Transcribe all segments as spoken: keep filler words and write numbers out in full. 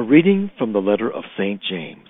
A reading from the letter of Saint James.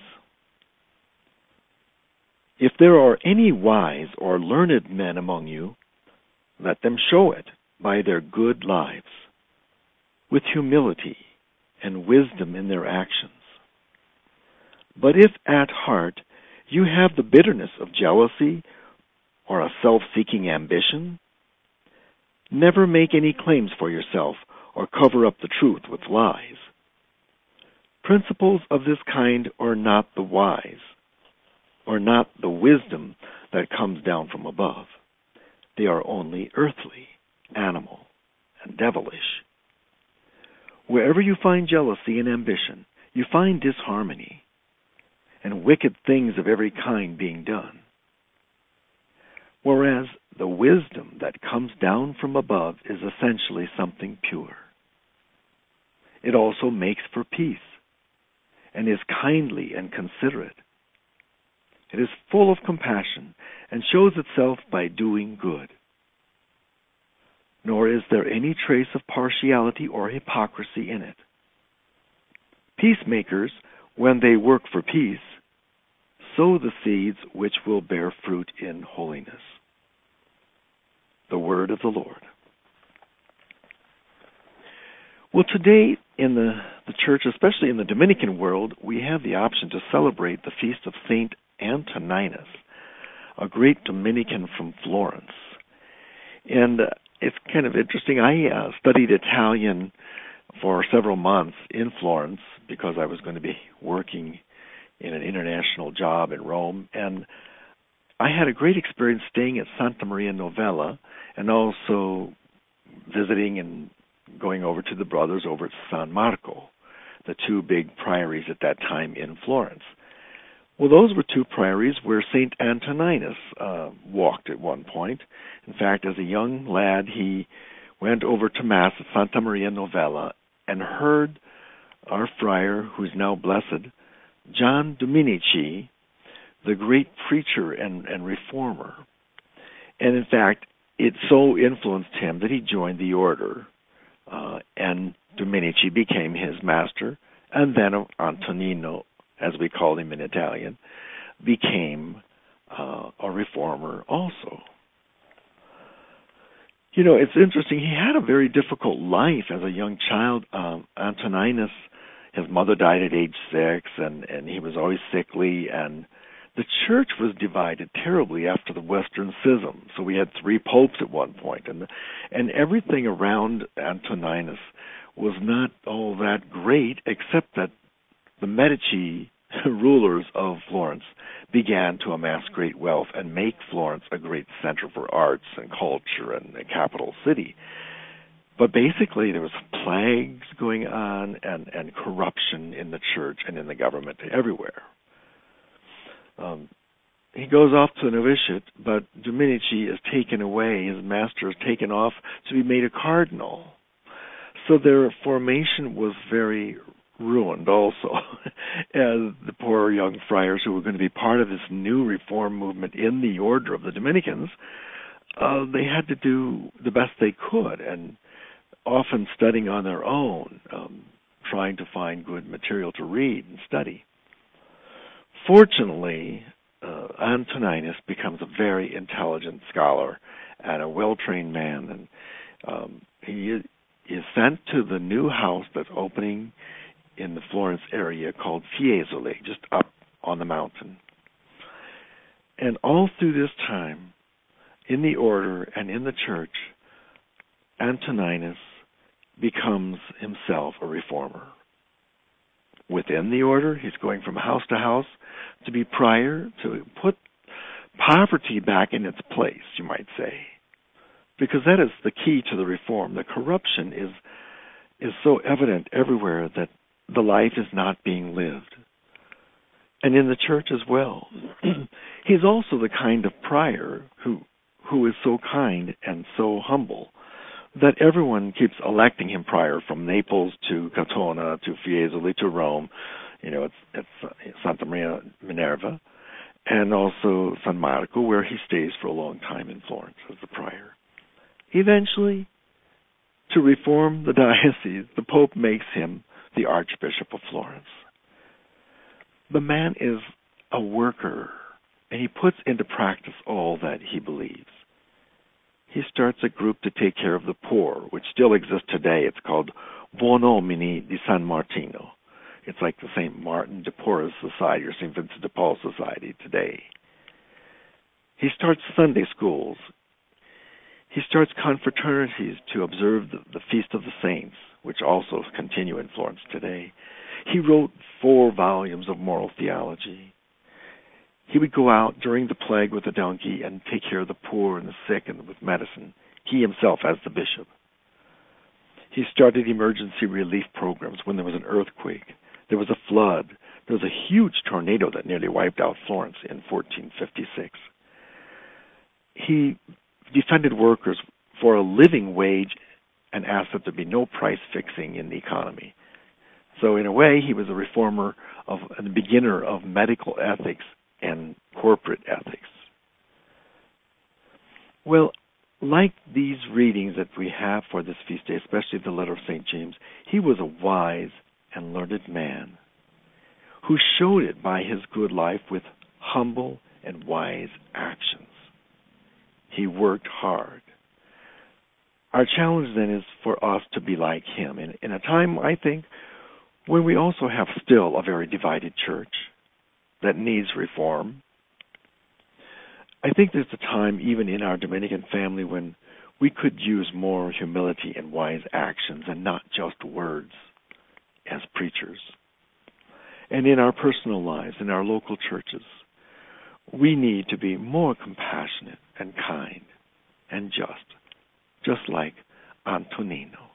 If there are any wise or learned men among you, let them show it by their good lives, with humility and wisdom in their actions. But if at heart you have the bitterness of jealousy or a self-seeking ambition, never make any claims for yourself or cover up the truth with lies. Principles of this kind are not the wise, or not the wisdom that comes down from above. They are only earthly, animal, and devilish. Wherever you find jealousy and ambition, you find disharmony, and wicked things of every kind being done. Whereas the wisdom that comes down from above is essentially something pure. It also makes for peace, and is kindly and considerate. It is full of compassion and shows itself by doing good. Nor is there any trace of partiality or hypocrisy in it. Peacemakers, when they work for peace, sow the seeds which will bear fruit in holiness. The word of the Lord. Well, today in the, the church, especially in the Dominican world, we have the option to celebrate the feast of Saint Antoninus, a great Dominican from Florence. And uh, it's kind of interesting. I uh, studied Italian for several months in Florence because I was going to be working in an international job in Rome. And I had a great experience staying at Santa Maria Novella and also visiting and going over to the brothers over at San Marco, the two big priories at that time in Florence. Well, those were two priories where Saint Antoninus uh, walked at one point. In fact, as a young lad, he went over to Mass at Santa Maria Novella and heard our friar, who's now blessed, John Dominici, the great preacher and, and reformer. And in fact, it so influenced him that he joined the order. Uh, and Dominici became his master, and then Antonino, as we call him in Italian, became uh, a reformer also. You know, it's interesting. He had a very difficult life as a young child. Um, Antoninus, his mother died at age six, and, and he was always sickly, and the church was divided terribly after the Western Schism. So we had three popes at one point, and and everything around Antoninus was not all that great, except that the Medici rulers of Florence began to amass great wealth and make Florence a great center for arts and culture and a capital city. But basically there was plagues going on and, and corruption in the church and in the government everywhere. Um, he goes off to the novitiate, but Dominici is taken away. His master is taken off to be made a cardinal. So their formation was very ruined also, as the poor young friars who were going to be part of this new reform movement in the order of the Dominicans, uh, they had to do the best they could, and often studying on their own, um, trying to find good material to read and study. Fortunately, uh, Antoninus becomes a very intelligent scholar and a well-trained man, and um, he is sent to the new house that's opening in the Florence area called Fiesole, just up on the mountain. And all through this time, in the order and in the church, Antoninus becomes himself a reformer. Within the order, he's going from house to house to be prior, to put poverty back in its place, you might say. Because that is the key to the reform. The corruption is is so evident everywhere that the life is not being lived. And in the church as well. He's also the kind of prior who who is so kind and so humble that everyone keeps electing him prior, from Naples to Catona to Fiesole to Rome. You know, it's, it's Santa Maria Minerva, and also San Marco, where he stays for a long time in Florence as the prior. Eventually, to reform the diocese, the Pope makes him the Archbishop of Florence. The man is a worker, and he puts into practice all that he believes. He starts a group to take care of the poor, which still exists today. It's called Buonomini di San Martino. It's like the Saint Martin de Porres Society or Saint Vincent de Paul Society today. He starts Sunday schools. He starts confraternities to observe the, the Feast of the Saints, which also continue in Florence today. He wrote four volumes of moral theology. He would go out during the plague with a donkey and take care of the poor and the sick and with medicine, he himself as the bishop. He started emergency relief programs when there was an earthquake, there was a flood, there was a huge tornado that nearly wiped out Florence in fourteen fifty-six. He defended workers for a living wage and asked that there be no price fixing in the economy. So in a way, he was a reformer of a beginner of medical ethics and corporate ethics. Well, like these readings that we have for this feast day, especially the letter of Saint James, he was a wise and learned man who showed it by his good life with humble and wise actions. He worked hard. Our challenge then is for us to be like him in, in a time, I think, when we also have still a very divided church that needs reform. I think there's a time even in our Dominican family when we could use more humility and wise actions and not just words as preachers. And in our personal lives, in our local churches, we need to be more compassionate and kind and just, just like Antonino.